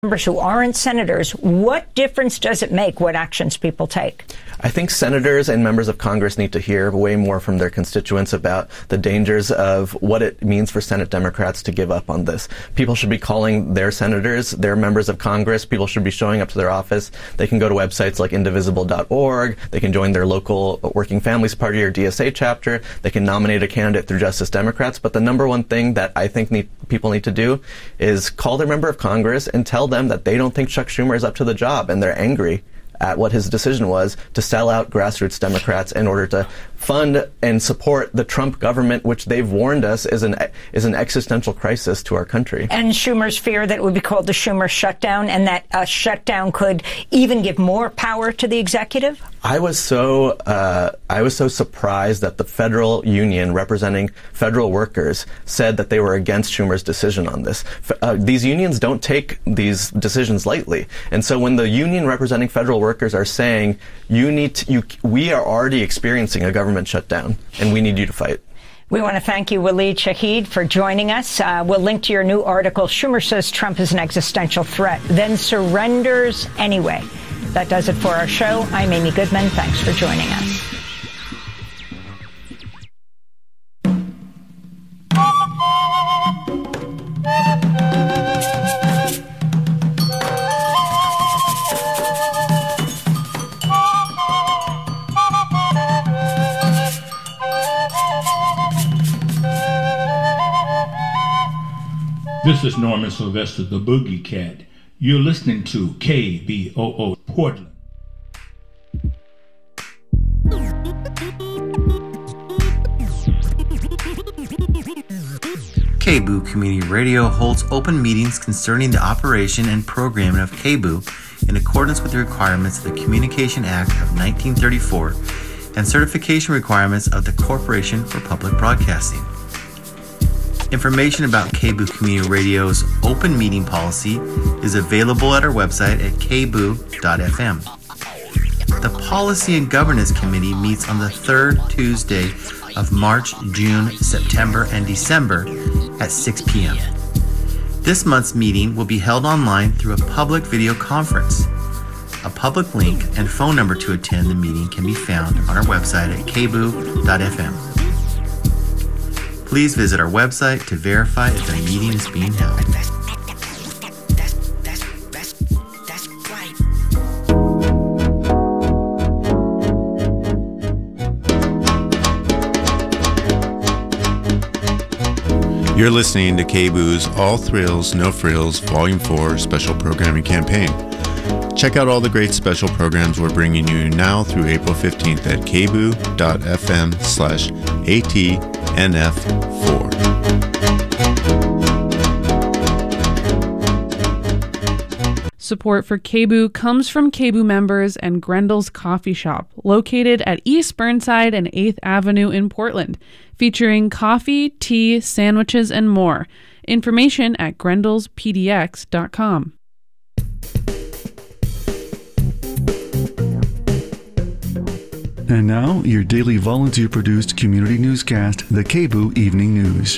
Members who aren't senators, what difference does it make what actions people take? I think senators and members of Congress need to hear way more from their constituents about the dangers of what it means for Senate Democrats to give up on this. People should be calling their senators, their members of Congress. People should be showing up to their office. They can go to websites like indivisible.org. They can join their local Working Families Party or DSA chapter. They can nominate a candidate through Justice Democrats. But the number one thing that I think people need to do is call their member of Congress and tell them that they don't think Chuck Schumer is up to the job, and they're angry at what his decision was to sell out grassroots Democrats in order to fund and support the Trump government, which they've warned us is an existential crisis to our country. And Schumer's fear that it would be called the Schumer shutdown, and that a shutdown could even give more power to the executive? I was so surprised that the federal union representing federal workers said that they were against Schumer's decision on this. These unions don't take these decisions lightly. And so when the union representing federal workers are saying, we are already experiencing a government shutdown, and we need you to fight. We want to thank you, Waleed Shahid, for joining us. We'll link to your new article, Schumer Says Trump is an Existential Threat, Then Surrenders Anyway. That does it for our show. I'm Amy Goodman. Thanks for joining us. This is Norman Sylvester, the Boogie Cat. You're listening to KBOO Portland. KBOO Community Radio holds open meetings concerning the operation and programming of KBOO in accordance with the requirements of the Communication Act of 1934 and certification requirements of the Corporation for Public Broadcasting. Information about KBOO Community Radio's open meeting policy is available at our website at kboo.fm. The Policy and Governance Committee meets on the third Tuesday of March, June, September, and December at 6 p.m. This month's meeting will be held online through a public video conference. A public link and phone number to attend the meeting can be found on our website at kboo.fm. Please visit our website to verify if the meeting is being held. You're listening to KBOO's All Thrills, No Frills Volume 4 Special Programming Campaign. Check out all the great special programs we're bringing you now through April 15th at kboo.fm/ATNF4. Support for KBOO comes from KBOO members and Grendel's Coffee Shop, located at East Burnside and 8th Avenue in Portland, featuring coffee, tea, sandwiches, and more. Information at grendelspdx.com. And now, your daily volunteer-produced community newscast, the KBOO Evening News.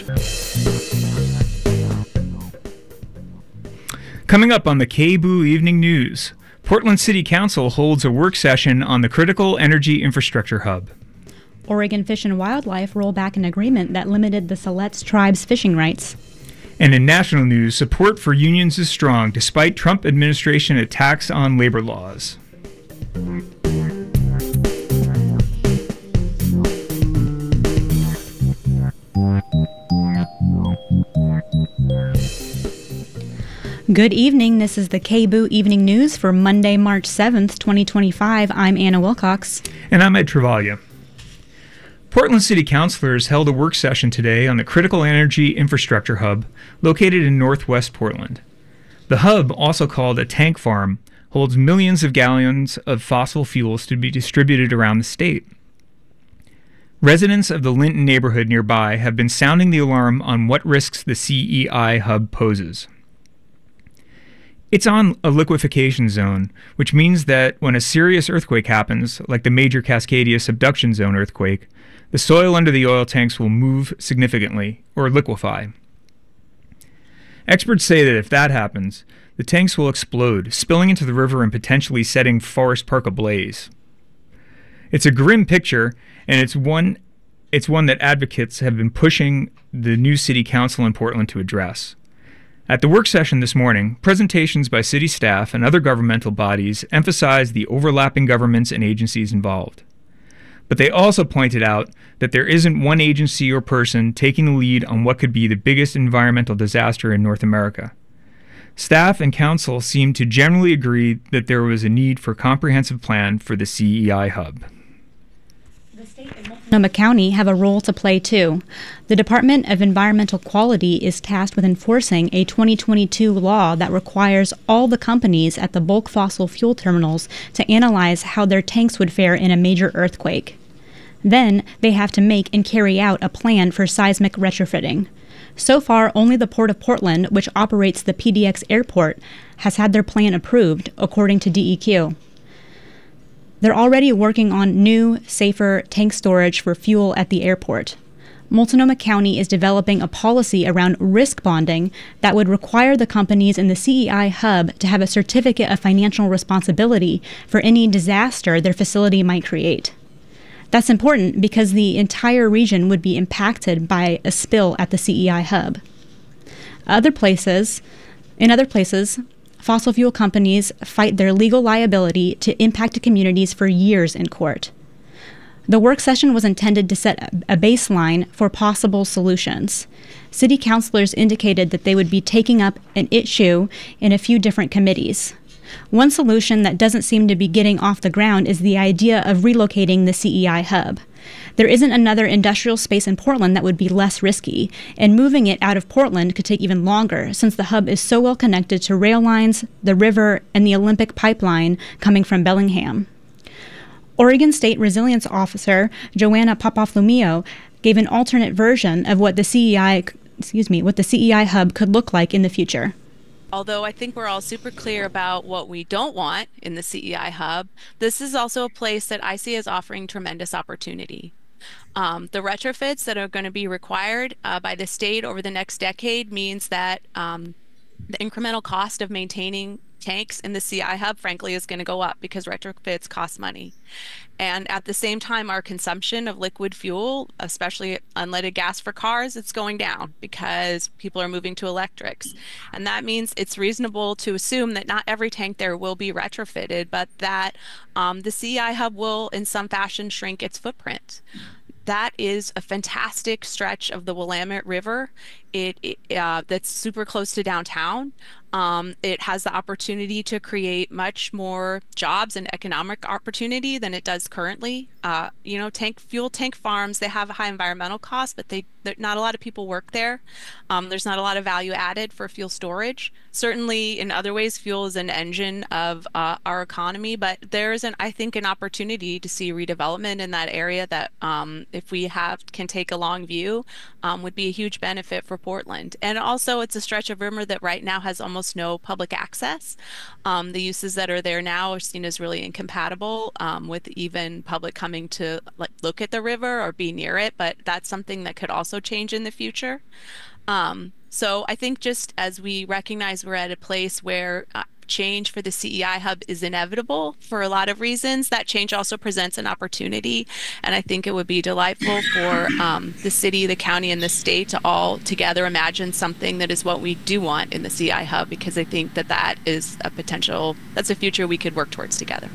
Coming up on the KBOO Evening News, Portland City Council holds a work session on the Critical Energy Infrastructure Hub. Oregon Fish and Wildlife roll back an agreement that limited the Siletz tribe's fishing rights. And in national news, support for unions is strong despite Trump administration attacks on labor laws. Good evening. This is the KBOO Evening News for Monday, March 7th, 2025. I'm Anna Wilcox. And I'm Ed Travaglia. Portland City Councilors held a work session today on the Critical Energy Infrastructure Hub located in northwest Portland. The hub, also called a tank farm, holds millions of gallons of fossil fuels to be distributed around the state. Residents of the Linton neighborhood nearby have been sounding the alarm on what risks the CEI hub poses. It's on a liquefaction zone, which means that when a serious earthquake happens, like the major Cascadia subduction zone earthquake, the soil under the oil tanks will move significantly, or liquefy. Experts say that if that happens, The tanks will explode, spilling into the river and potentially setting Forest Park ablaze. It's a grim picture, and it's one that advocates have been pushing the new city council in Portland to address. At the work session this morning, presentations by city staff and other governmental bodies emphasized the overlapping governments and agencies involved. But they also pointed out that there isn't one agency or person taking the lead on what could be the biggest environmental disaster in North America. Staff and council seemed to generally agree that there was a need for a comprehensive plan for the CEI hub. The state and Multnomah County have a role to play too. The Department of Environmental Quality is tasked with enforcing a 2022 law that requires all the companies at the bulk fossil fuel terminals to analyze how their tanks would fare in a major earthquake. Then they have to make and carry out a plan for seismic retrofitting. So far, only the Port of Portland, which operates the PDX airport, has had their plan approved, according to DEQ. They're already working on new, safer tank storage for fuel at the airport. Multnomah County is developing a policy around risk bonding that would require the companies in the CEI hub to have a certificate of financial responsibility for any disaster their facility might create. That's important because the entire region would be impacted by a spill at the CEI hub. In other places, fossil fuel companies fight their legal liability to impacted communities for years in court. The work session was intended to set a baseline for possible solutions. City councilors indicated that they would be taking up an issue in a few different committees. One solution that doesn't seem to be getting off the ground is the idea of relocating the CEI hub. There isn't another industrial space in Portland that would be less risky, and moving it out of Portland could take even longer since the hub is so well connected to rail lines, the river, and the Olympic pipeline coming from Bellingham. Oregon State Resilience Officer Joanna Papaflumio gave an alternate version of what the CEI hub could look like in the future. Although I think we're all super clear about what we don't want in the CEI hub, this is also a place that I see as offering tremendous opportunity. The retrofits that are going to be required by the state over the next decade means that the incremental cost of maintaining tanks in the CEI hub, frankly, is going to go up because retrofits cost money. And at the same time, our consumption of liquid fuel, especially unleaded gas for cars, it's going down because people are moving to electrics. And that means it's reasonable to assume that not every tank there will be retrofitted, but that the CEI hub will in some fashion shrink its footprint. That is a fantastic stretch of the Willamette River. That's super close to downtown. It has the opportunity to create much more jobs and economic opportunity than it does currently. Fuel tank farms, they have a high environmental cost, but not a lot of people work there. There's not a lot of value added for fuel storage. Certainly in other ways, fuel is an engine of our economy, but there's I think an opportunity to see redevelopment in that area that if we can take a long view, would be a huge benefit for Portland. And also it's a stretch of river that right now has almost no public access. The uses that are there now are seen as really incompatible with even public coming to look at the river or be near it, but that's something that could also change in the future. So I think just as we recognize we're at a place where change for the CEI hub is inevitable for a lot of reasons, that change also presents an opportunity. And I think it would be delightful for the city, the county, and the state to all together imagine something that is what we do want in the CEI hub, because I think that is that's a future we could work towards together.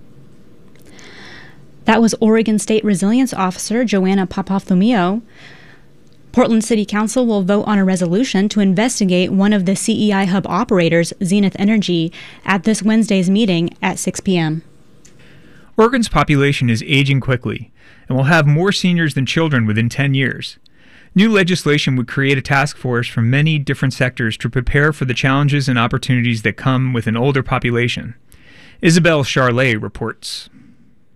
That was Oregon State Resilience Officer Joanna Papaflumio. Portland City Council will vote on a resolution to investigate one of the CEI hub operators, Zenith Energy, at this Wednesday's meeting at 6 p.m. Oregon's population is aging quickly and will have more seniors than children within 10 years. New legislation would create a task force from many different sectors to prepare for the challenges and opportunities that come with an older population. Isabel Charlet reports.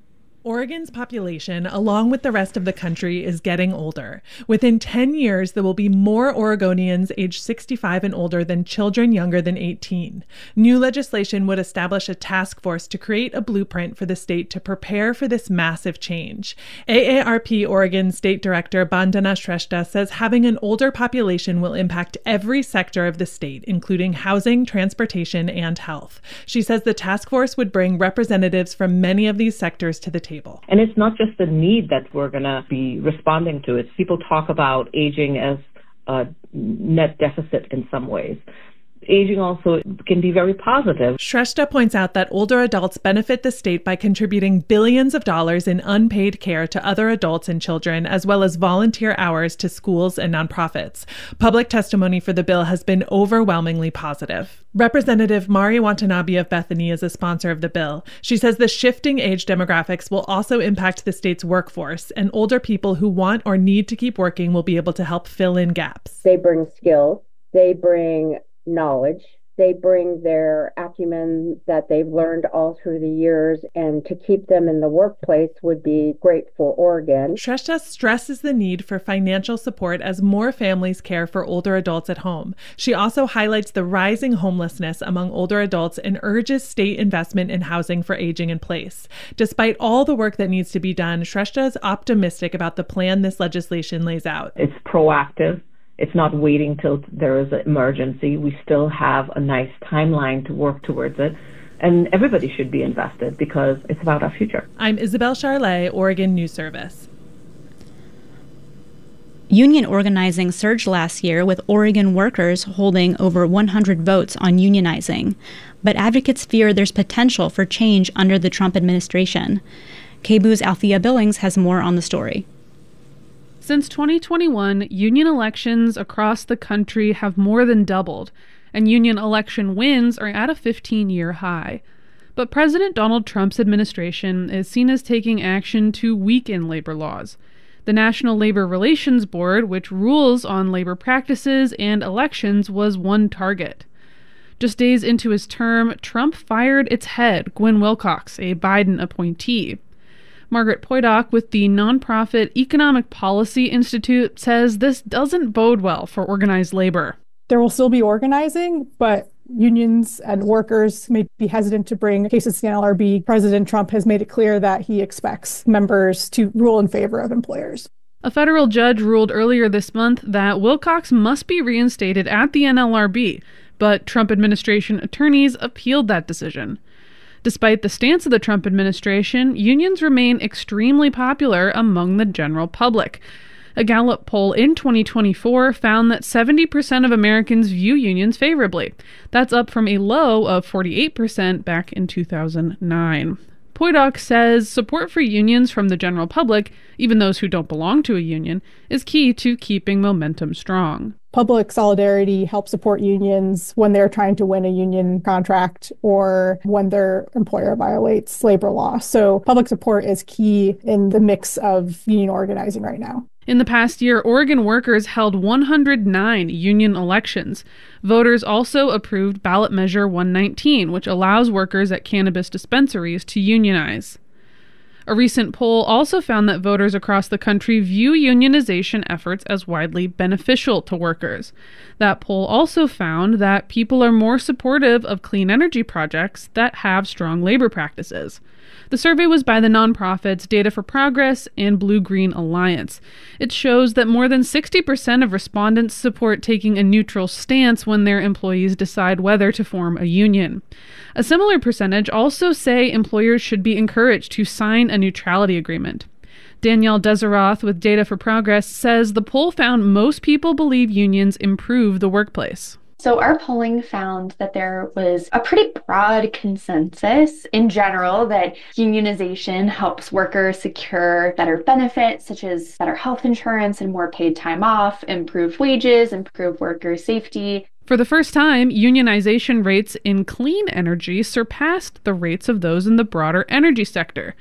Oregon's population, along with the rest of the country, is getting older. Within 10 years, there will be more Oregonians aged 65 and older than children younger than 18. New legislation would establish a task force to create a blueprint for the state to prepare for this massive change. AARP Oregon State Director Bandana Shrestha says having an older population will impact every sector of the state, including housing, transportation, and health. She says the task force would bring representatives from many of these sectors to the table. And it's not just the need that we're going to be responding to. It's people talk about aging as a net deficit in some ways. Aging also can be very positive. Shrestha points out that older adults benefit the state by contributing billions of dollars in unpaid care to other adults and children, as well as volunteer hours to schools and nonprofits. Public testimony for the bill has been overwhelmingly positive. Representative Mari Watanabe of Bethany is a sponsor of the bill. She says the shifting age demographics will also impact the state's workforce, and older people who want or need to keep working will be able to help fill in gaps. They bring skills. They bring knowledge. They bring their acumen that they've learned all through the years, and to keep them in the workplace would be great for Oregon. Shrestha stresses the need for financial support as more families care for older adults at home. She also highlights the rising homelessness among older adults and urges state investment in housing for aging in place. Despite all the work that needs to be done, Shrestha is optimistic about the plan this legislation lays out. It's proactive. It's not waiting till there is an emergency. We still have a nice timeline to work towards it. And everybody should be invested because it's about our future. I'm Isabel Charlet, Oregon News Service. Union organizing surged last year, with Oregon workers holding over 100 votes on unionizing. But advocates fear there's potential for change under the Trump administration. KBOO's Althea Billings has more on the story. Since 2021, union elections across the country have more than doubled, and union election wins are at a 15-year high. But President Donald Trump's administration is seen as taking action to weaken labor laws. The National Labor Relations Board, which rules on labor practices and elections, was one target. Just days into his term, Trump fired its head, Gwen Wilcox, a Biden appointee. Margaret Poydock with the nonprofit Economic Policy Institute says this doesn't bode well for organized labor. There will still be organizing, but unions and workers may be hesitant to bring cases to the NLRB. President Trump has made it clear that he expects members to rule in favor of employers. A federal judge ruled earlier this month that Wilcox must be reinstated at the NLRB, but Trump administration attorneys appealed that decision. Despite the stance of the Trump administration, unions remain extremely popular among the general public. A Gallup poll in 2024 found that 70% of Americans view unions favorably. That's up from a low of 48% back in 2009. Poydock says support for unions from the general public, even those who don't belong to a union, is key to keeping momentum strong. Public solidarity helps support unions when they're trying to win a union contract or when their employer violates labor law. So public support is key in the mix of union organizing right now. In the past year, Oregon workers held 109 union elections. Voters also approved Ballot Measure 119, which allows workers at cannabis dispensaries to unionize. A recent poll also found that voters across the country view unionization efforts as widely beneficial to workers. That poll also found that people are more supportive of clean energy projects that have strong labor practices. The survey was by the nonprofits Data for Progress and Blue Green Alliance. It shows that more than 60% of respondents support taking a neutral stance when their employees decide whether to form a union. A similar percentage also say employers should be encouraged to sign a neutrality agreement. Danielle Deseroth with Data for Progress says the poll found most people believe unions improve the workplace. So our polling found that there was a pretty broad consensus in general that unionization helps workers secure better benefits, such as better health insurance and more paid time off, improved wages, improved worker safety. For the first time, unionization rates in clean energy surpassed the rates of those in the broader energy sector.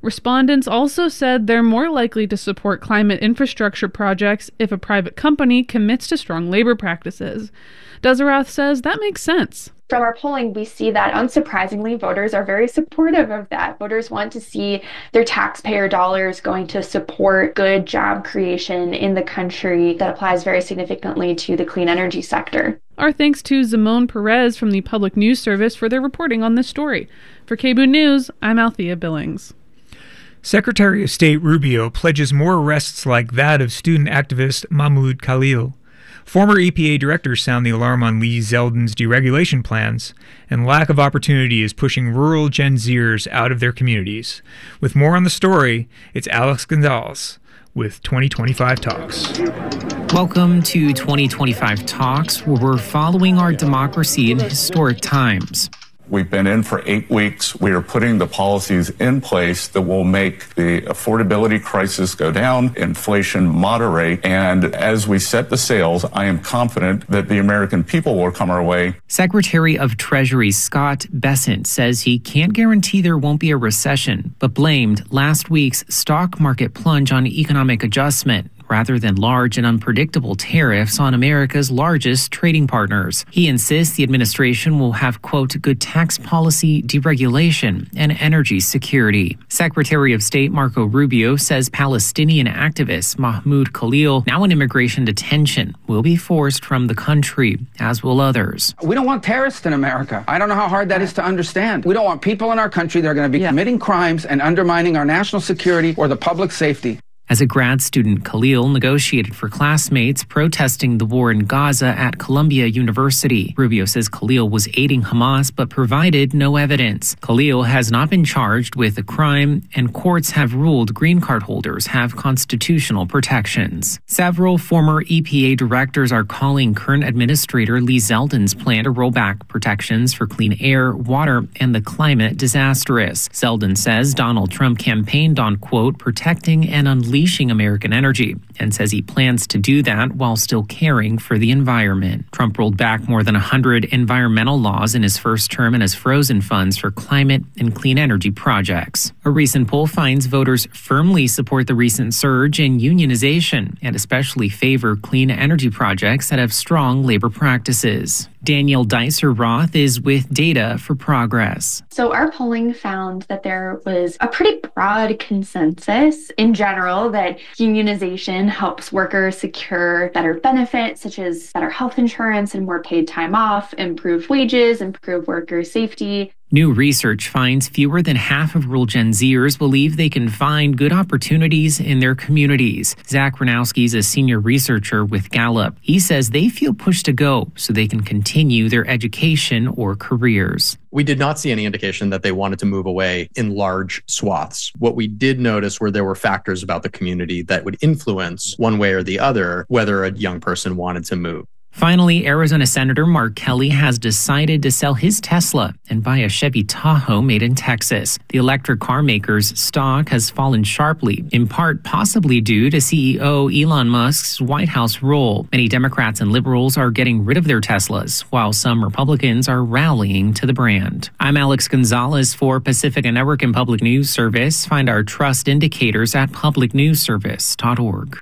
Respondents also said they're more likely to support climate infrastructure projects if a private company commits to strong labor practices. Desarath says that makes sense. From our polling, we see that unsurprisingly, voters are very supportive of that. Voters want to see their taxpayer dollars going to support good job creation in the country that applies very significantly to the clean energy sector. Our thanks to Zimone Perez from the Public News Service for their reporting on this story. For KBOO News, I'm Althea Billings. Secretary of State Rubio pledges more arrests like that of student activist Mahmoud Khalil. Former EPA directors sound the alarm on Lee Zeldin's deregulation plans, and lack of opportunity is pushing rural Gen Zers out of their communities. With more on the story, it's Alex Gonzalez with 2025 Talks. Welcome to 2025 Talks, where we're following our democracy in historic times. We've been in for 8 weeks. We are putting the policies in place that will make the affordability crisis go down, inflation moderate, and as we set the sails, I am confident that the American people will come our way. Secretary of Treasury Scott Bessent says he can't guarantee there won't be a recession, but blamed last week's stock market plunge on economic adjustment rather than large and unpredictable tariffs on America's largest trading partners. He insists the administration will have, quote, good tax policy, deregulation, and energy security. Secretary of State Marco Rubio says Palestinian activist Mahmoud Khalil, now in immigration detention, will be forced from the country, as will others. We don't want terrorists in America. I don't know how hard that is to understand. We don't want people in our country that are going to be committing crimes and undermining our national security or the public safety. As a grad student, Khalil negotiated for classmates protesting the war in Gaza at Columbia University. Rubio says Khalil was aiding Hamas but provided no evidence. Khalil has not been charged with a crime, and courts have ruled green card holders have constitutional protections. Several former EPA directors are calling current Administrator Lee Zeldin's plan to roll back protections for clean air, water, and the climate disastrous. Zeldin says Donald Trump campaigned on, quote, protecting and unleashing American energy, and says he plans to do that while still caring for the environment. Trump rolled back more than 100 environmental laws in his first term and has frozen funds for climate and clean energy projects. A recent poll finds voters firmly support the recent surge in unionization and especially favor clean energy projects that have strong labor practices. Daniel Dicer-Roth is with Data for Progress. So our polling found that there was a pretty broad consensus in general that unionization helps workers secure better benefits, such as better health insurance and more paid time off, improved wages, improved worker safety. New research finds fewer than half of rural Gen Zers believe they can find good opportunities in their communities. Zach Ranowski is a senior researcher with Gallup. He says they feel pushed to go so they can continue their education or careers. We did not see any indication that they wanted to move away in large swaths. What we did notice were there were factors about the community that would influence one way or the other whether a young person wanted to move. Finally, Arizona Senator Mark Kelly has decided to sell his Tesla and buy a Chevy Tahoe made in Texas. The electric car maker's stock has fallen sharply, in part possibly due to CEO Elon Musk's White House role. Many Democrats and liberals are getting rid of their Teslas, while some Republicans are rallying to the brand. I'm Alex Gonzalez for Pacifica Network and Public News Service. Find our trust indicators at publicnewsservice.org.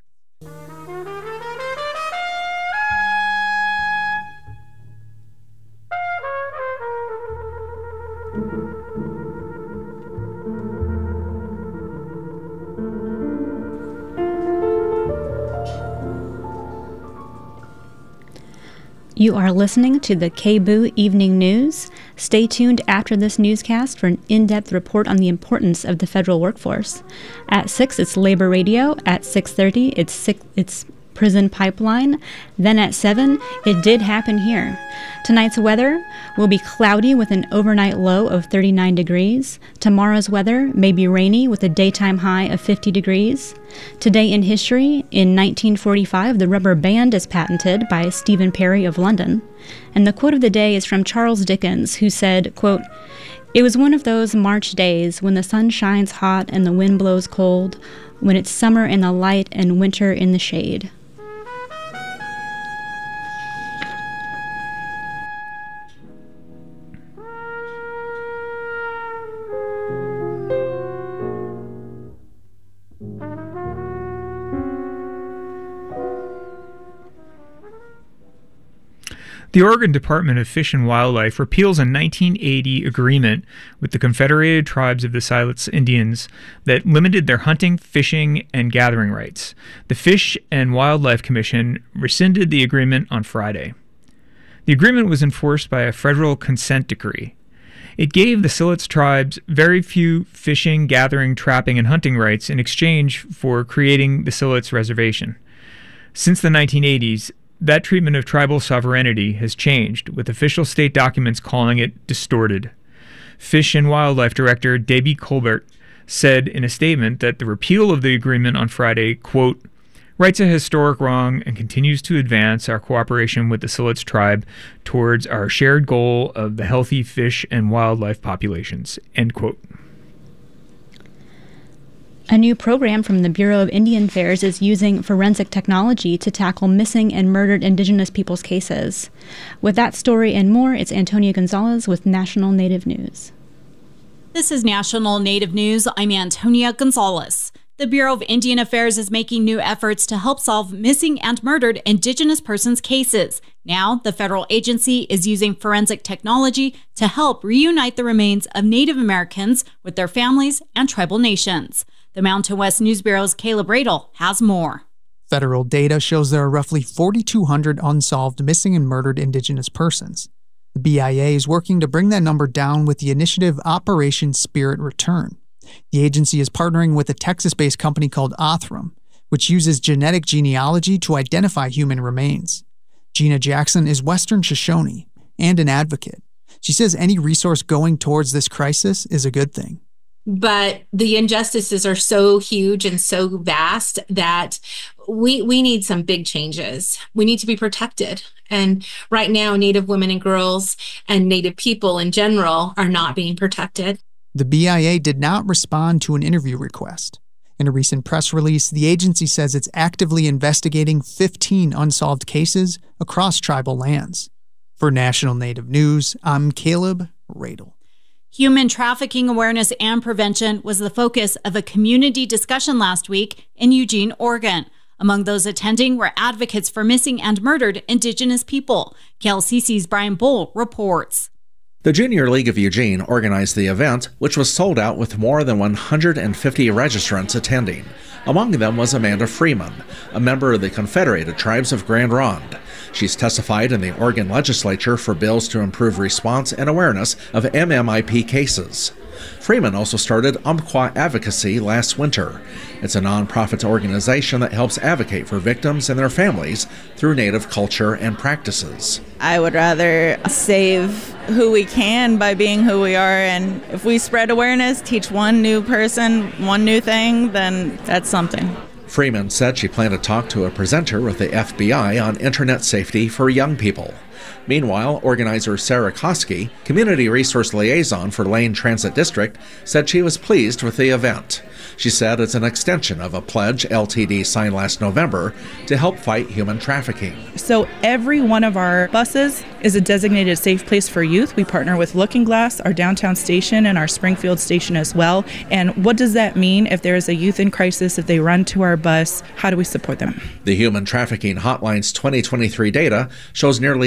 You are listening to the KBOO Evening News. Stay tuned after this newscast for an in-depth report on the importance of the federal workforce. At 6, it's Labor Radio. At 6:30, it's Prison Pipeline. Then at 7, it did happen here. Tonight's weather will be cloudy with an overnight low of 39 degrees. Tomorrow's weather may be rainy with a daytime high of 50 degrees. Today in history, in 1945, the rubber band is patented by Stephen Perry of London. And the quote of the day is from Charles Dickens, who said, quote, "It was one of those March days when the sun shines hot and the wind blows cold, when it's summer in the light and winter in the shade." The Oregon Department of Fish and Wildlife repeals a 1980 agreement with the Confederated Tribes of the Siletz Indians that limited their hunting, fishing, and gathering rights. The Fish and Wildlife Commission rescinded the agreement on Friday. The agreement was enforced by a federal consent decree. It gave the Siletz tribes very few fishing, gathering, trapping, and hunting rights in exchange for creating the Siletz Reservation. Since the 1980s, that treatment of tribal sovereignty has changed, with official state documents calling it distorted. Fish and Wildlife Director Debbie Colbert said in a statement that the repeal of the agreement on Friday, quote, rights a historic wrong and continues to advance our cooperation with the Siletz tribe towards our shared goal of the healthy fish and wildlife populations, end quote. A new program from the Bureau of Indian Affairs is using forensic technology to tackle missing and murdered Indigenous peoples' cases. With that story and more, it's Antonia Gonzalez with National Native News. This is National Native News. I'm Antonia Gonzalez. The Bureau of Indian Affairs is making new efforts to help solve missing and murdered Indigenous persons' cases. Now, the federal agency is using forensic technology to help reunite the remains of Native Americans with their families and tribal nations. The Mountain West News Bureau's Caleb Radel has more. Federal data shows there are roughly 4,200 unsolved missing and murdered Indigenous persons. The BIA is working to bring that number down with the initiative Operation Spirit Return. The agency is partnering with a Texas-based company called Othram, which uses genetic genealogy to identify human remains. Gina Jackson is Western Shoshone and an advocate. She says any resource going towards this crisis is a good thing. But the injustices are so huge and so vast that we need some big changes. We need to be protected. And right now, Native women and girls and Native people in general are not being protected. The BIA did not respond to an interview request. In a recent press release, the agency says it's actively investigating 15 unsolved cases across tribal lands. For National Native News, I'm Caleb Radel. Human trafficking awareness and prevention was the focus of a community discussion last week in Eugene, Oregon. Among those attending were advocates for missing and murdered Indigenous people. KLCC's Brian Bull reports. The Junior League of Eugene organized the event, which was sold out with more than 150 registrants attending. Among them was Amanda Freeman, a member of the Confederated Tribes of Grand Ronde. She's testified in the Oregon legislature for bills to improve response and awareness of MMIP cases. Freeman also started Umpqua Advocacy last winter. It's a nonprofit organization that helps advocate for victims and their families through Native culture and practices. I would rather save who we can by being who we are, and if we spread awareness, teach one new person one new thing, then that's something. Freeman said she planned to talk to a presenter with the FBI on internet safety for young people. Meanwhile, organizer Sarah Koski, Community Resource Liaison for Lane Transit District, said she was pleased with the event. She said it's an extension of a pledge LTD signed last November to help fight human trafficking. So every one of our buses is a designated safe place for youth. We partner with Looking Glass, our downtown station, and our Springfield station as well. And what does that mean if there is a youth in crisis, if they run to our bus? How do we support them? The Human Trafficking Hotline's 2023 data shows nearly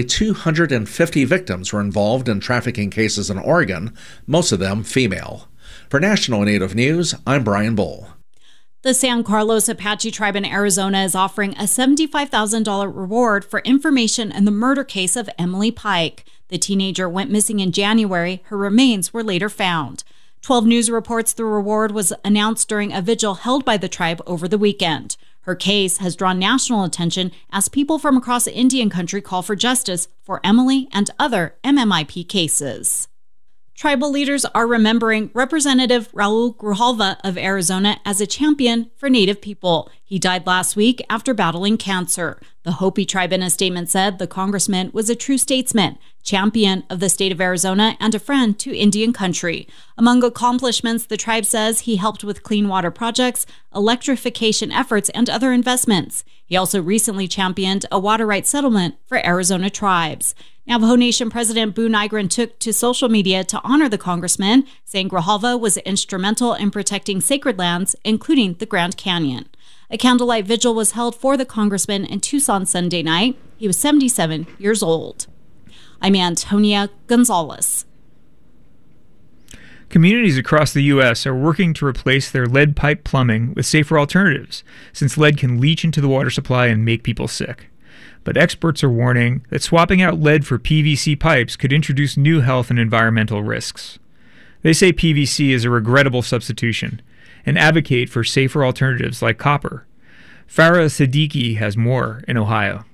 250 victims were involved in trafficking cases in Oregon, most of them female. For National Native News, I'm Brian Bull. The San Carlos Apache Tribe in Arizona is offering a $75,000 reward for information in the murder case of Emily Pike. The teenager went missing in January. Her remains were later found. 12 News reports the reward was announced during a vigil held by the tribe over the weekend. Her case has drawn national attention as people from across Indian country call for justice for Emily and other MMIP cases. Tribal leaders are remembering Representative Raul Grijalva of Arizona as a champion for Native people. He died last week after battling cancer. The Hopi tribe in a statement said the congressman was a true statesman, champion of the state of Arizona, and a friend to Indian country. Among accomplishments, the tribe says he helped with clean water projects, electrification efforts, and other investments. He also recently championed a water rights settlement for Arizona tribes. Navajo Nation President Boo Nygren took to social media to honor the congressman, saying Grijalva was instrumental in protecting sacred lands, including the Grand Canyon. A candlelight vigil was held for the congressman in Tucson Sunday night. He was 77 years old. I'm Antonia Gonzalez. Communities across the U.S. are working to replace their lead pipe plumbing with safer alternatives, since lead can leach into the water supply and make people sick. But experts are warning that swapping out lead for PVC pipes could introduce new health and environmental risks. They say PVC is a regrettable substitution and advocate for safer alternatives like copper. Farah Siddiqui has more in Ohio.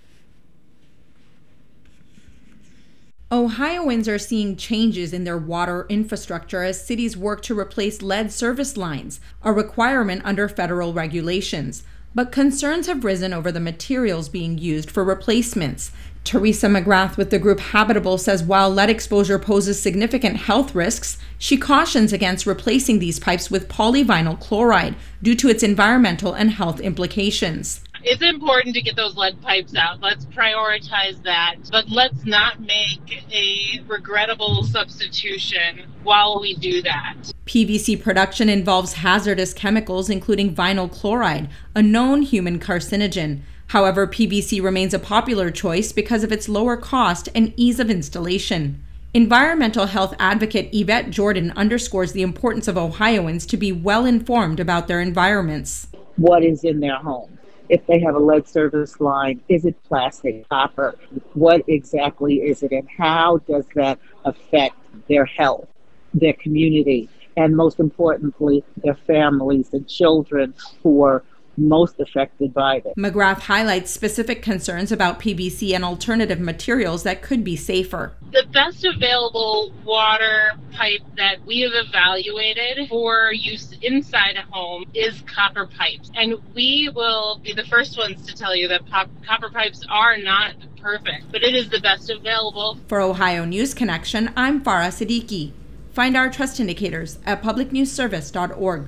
Ohioans are seeing changes in their water infrastructure as cities work to replace lead service lines, a requirement under federal regulations. But concerns have risen over the materials being used for replacements. Teresa McGrath with the group Habitable says while lead exposure poses significant health risks, she cautions against replacing these pipes with polyvinyl chloride due to its environmental and health implications. It's important to get those lead pipes out. Let's prioritize that. But let's not make a regrettable substitution while we do that. PVC production involves hazardous chemicals, including vinyl chloride, a known human carcinogen. However, PVC remains a popular choice because of its lower cost and ease of installation. Environmental health advocate Yvette Jordan underscores the importance of Ohioans to be well informed about their environments. What is in their home? If they have a lead service line, is it plastic, copper? What exactly is it, and how does that affect their health, their community, and most importantly, their families and children who are most affected by this? McGrath highlights specific concerns about PVC and alternative materials that could be safer. The best available water pipe that we have evaluated for use inside a home is copper pipes. And we will be the first ones to tell you that copper pipes are not perfect, but it is the best available. For Ohio News Connection, I'm Farah Siddiqui. Find our trust indicators at publicnewsservice.org.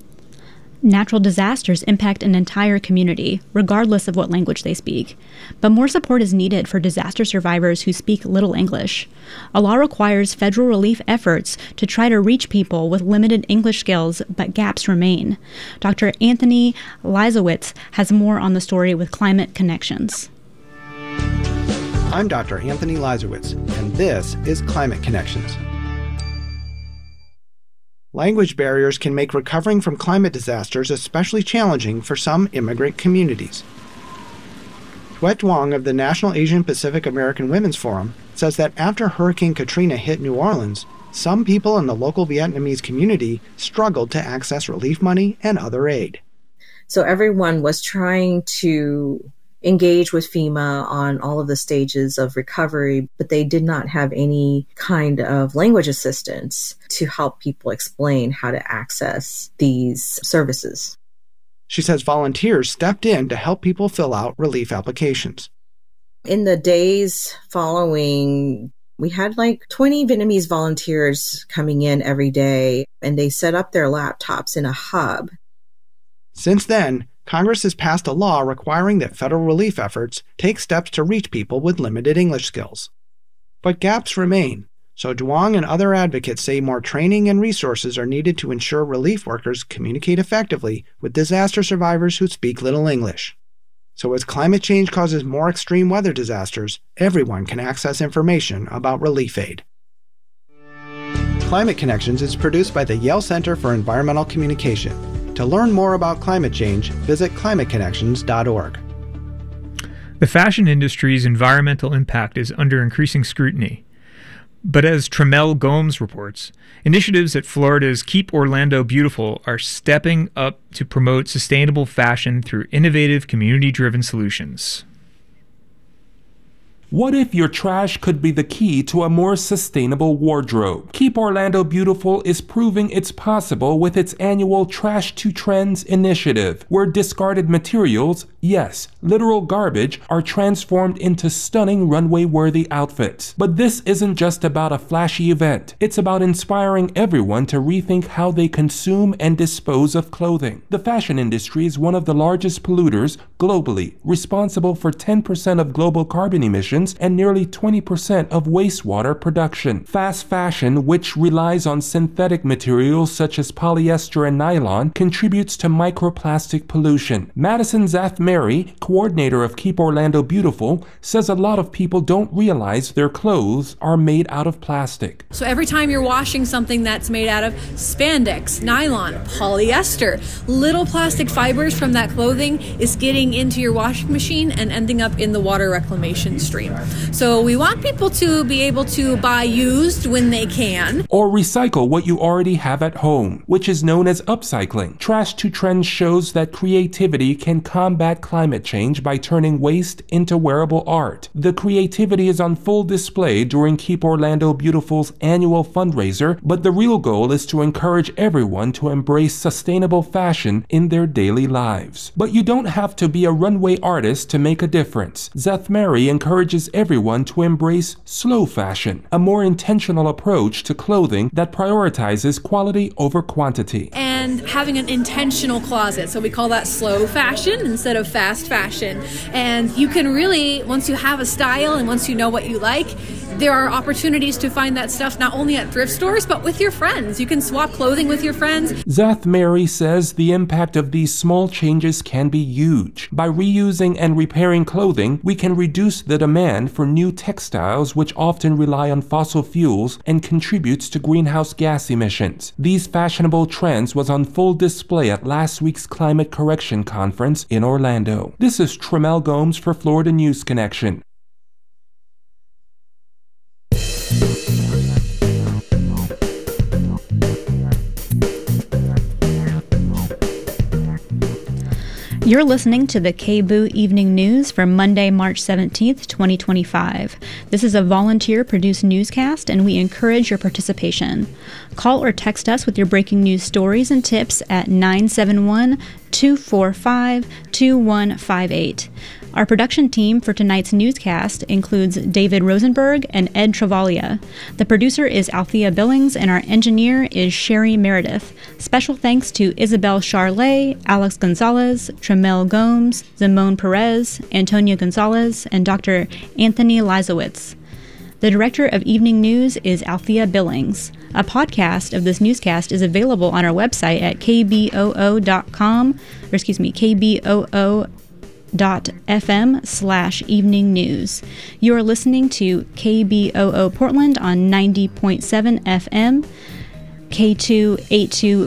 Natural disasters impact an entire community, regardless of what language they speak. But more support is needed for disaster survivors who speak little English. A law requires federal relief efforts to try to reach people with limited English skills, but gaps remain. Dr. Anthony Leisowitz has more on the story with Climate Connections. I'm Dr. Anthony Leisowitz, and this is Climate Connections. Language barriers can make recovering from climate disasters especially challenging for some immigrant communities. Tuet Duong of the National Asian Pacific American Women's Forum says that after Hurricane Katrina hit New Orleans, some people in the local Vietnamese community struggled to access relief money and other aid. So everyone was trying to engage with FEMA on all of the stages of recovery, but they did not have any kind of language assistance to help people explain how to access these services. She says volunteers stepped in to help people fill out relief applications. In the days following, we had like 20 Vietnamese volunteers coming in every day, and they set up their laptops in a hub. Since then, Congress has passed a law requiring that federal relief efforts take steps to reach people with limited English skills. But gaps remain, so Duong and other advocates say more training and resources are needed to ensure relief workers communicate effectively with disaster survivors who speak little English. So as climate change causes more extreme weather disasters, everyone can access information about relief aid. Climate Connections is produced by the Yale Center for Environmental Communication. To learn more about climate change, visit climateconnections.org. The fashion industry's environmental impact is under increasing scrutiny. But as Tremel Gomes reports, initiatives at Florida's Keep Orlando Beautiful are stepping up to promote sustainable fashion through innovative, community-driven solutions. What if your trash could be the key to a more sustainable wardrobe? Keep Orlando Beautiful is proving it's possible with its annual Trash to Trends initiative, where discarded materials, yes, literal garbage, are transformed into stunning runway-worthy outfits. But this isn't just about a flashy event. It's about inspiring everyone to rethink how they consume and dispose of clothing. The fashion industry is one of the largest polluters globally, responsible for 10% of global carbon emissions emissions and nearly 20% of wastewater production. Fast fashion, which relies on synthetic materials such as polyester and nylon, contributes to microplastic pollution. Madison Zathmary, coordinator of Keep Orlando Beautiful, says a lot of people don't realize their clothes are made out of plastic. So every time you're washing something that's made out of spandex, nylon, polyester, little plastic fibers from that clothing is getting into your washing machine and ending up in the water reclamation stream. So we want people to be able to buy used when they can. Or recycle what you already have at home, which is known as upcycling. Trash to Trends shows that creativity can combat climate change by turning waste into wearable art. The creativity is on full display during Keep Orlando Beautiful's annual fundraiser, but the real goal is to encourage everyone to embrace sustainable fashion in their daily lives. But you don't have to be a runway artist to make a difference. Zathmary encourages everyone to embrace slow fashion, a more intentional approach to clothing that prioritizes quality over quantity. And having an intentional closet, so we call that slow fashion instead of fast fashion. And you can really, once you have a style and once you know what you like, there are opportunities to find that stuff not only at thrift stores, but with your friends. You can swap clothing with your friends. Zathmary says the impact of these small changes can be huge. By reusing and repairing clothing, we can reduce the demand for new textiles, which often rely on fossil fuels and contributes to greenhouse gas emissions. These fashionable trends was on full display at last week's Climate Correction Conference in Orlando. This is Tremel Gomes for Florida News Connection. You're listening to the KBOO Evening News for Monday, March 17th, 2025. This is a volunteer-produced newscast, and we encourage your participation. Call or text us with your breaking news stories and tips at 971-245-2158. Our production team for tonight's newscast includes David Rosenberg and Ed Travaglia. The producer is Althea Billings, and our engineer is Sherry Meredith. Special thanks to Isabel Charlet, Alex Gonzalez, Tremel Gomes, Zimone Perez, Antonia Gonzalez, and Dr. Anthony Lizowitz. The director of Evening News is Althea Billings. A podcast of this newscast is available on our website at kboo.fm/evening news. You are listening to KBOO Portland on 90.7 FM, K282